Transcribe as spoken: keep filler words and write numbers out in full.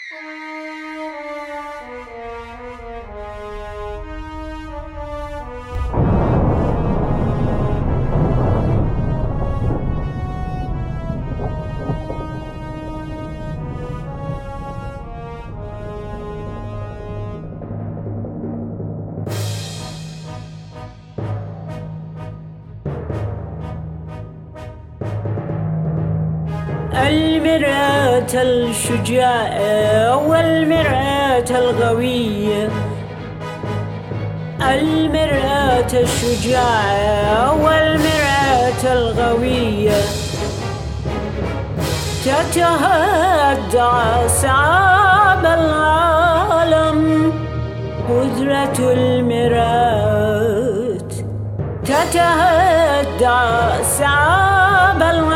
المرأة الشجاعة والمرأة القوية، المرأة الشجاعة والمرأة القوية تتهدى صعاب العالم. قدرة المرأة تتهدى صعاب العالم.